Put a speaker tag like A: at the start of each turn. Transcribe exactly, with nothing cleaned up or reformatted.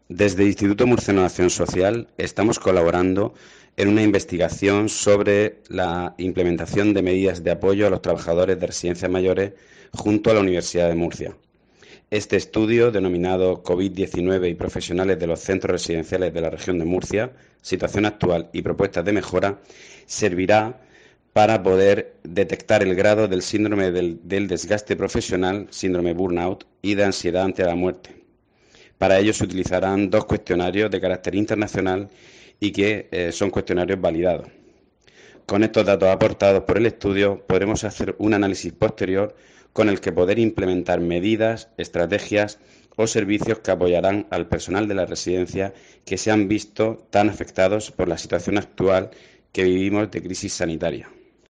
A: Desde el Instituto Murciano de Acción Social estamos colaborando en una investigación sobre la implementación de medidas de apoyo a los trabajadores de residencias mayores junto a la Universidad de Murcia. Este estudio, denominado COVID diecinueve y profesionales de los centros residenciales de la región de Murcia, situación actual y propuestas de mejora, servirá para poder detectar el grado del síndrome del, del desgaste profesional, síndrome burnout, y de ansiedad ante la muerte. Para ello se utilizarán dos cuestionarios de carácter internacional y que eh, son cuestionarios validados. Con estos datos aportados por el estudio podremos hacer un análisis posterior con el que poder implementar medidas, estrategias o servicios que apoyarán al personal de la residencia que se han visto tan afectados por la situación actual que vivimos de crisis sanitaria.